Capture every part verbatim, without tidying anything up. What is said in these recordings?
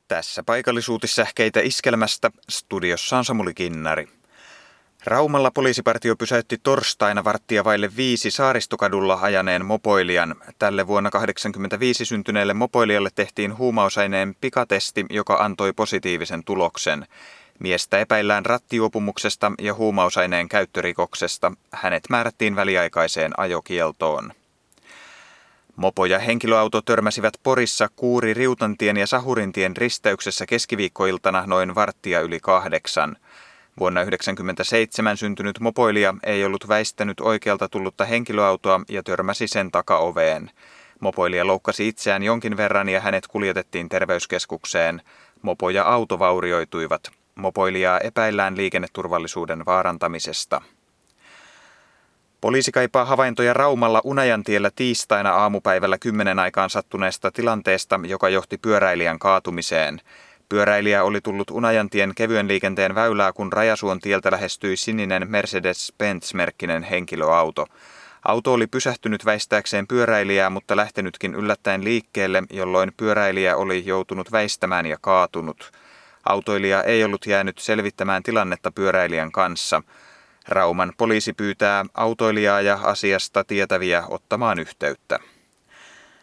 Tässä paikallisuutissähkeitä Iskelmästä, studiossa on Samuli Kinnari. Raumalla poliisipartio pysäytti torstaina varttia vaille viisi Saaristokadulla ajaneen mopoilijan. Tälle vuonna kahdeksankymmentäviisi syntyneelle mopoilijalle tehtiin huumausaineen pikatesti, joka antoi positiivisen tuloksen. Miestä epäillään rattijuopumuksesta ja huumausaineen käyttörikoksesta. Hänet määrättiin väliaikaiseen ajokieltoon. Mopo ja henkilöauto törmäsivät Porissa Kuuri-Riutantien ja Sahurintien risteyksessä keskiviikkoiltana noin varttia yli kahdeksan. Vuonna yhdeksänkymmentäseitsemän syntynyt mopoilija ei ollut väistänyt oikealta tullutta henkilöautoa ja törmäsi sen takaoveen. Mopoilija loukkasi itseään jonkin verran ja hänet kuljetettiin terveyskeskukseen. Mopo ja auto vaurioituivat. Mopoilijaa epäillään liikenneturvallisuuden vaarantamisesta. Poliisi kaipaa havaintoja Raumalla Unajantiellä tiistaina aamupäivällä kymmenen aikaan sattuneesta tilanteesta, joka johti pyöräilijän kaatumiseen. Pyöräilijä oli tullut Unajantien kevyen liikenteen väylää, kun Rajasuon tieltä lähestyi sininen Mercedes-Benz-merkkinen henkilöauto. Auto oli pysähtynyt väistääkseen pyöräilijää, mutta lähtenytkin yllättäen liikkeelle, jolloin pyöräilijä oli joutunut väistämään ja kaatunut. Autoilija ei ollut jäänyt selvittämään tilannetta pyöräilijän kanssa. Rauman poliisi pyytää autoilijaa ja asiasta tietäviä ottamaan yhteyttä.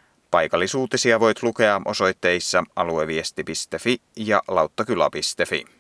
Paikallisuutisia voit lukea osoitteissa alueviesti piste fi ja lauttakyla piste fi.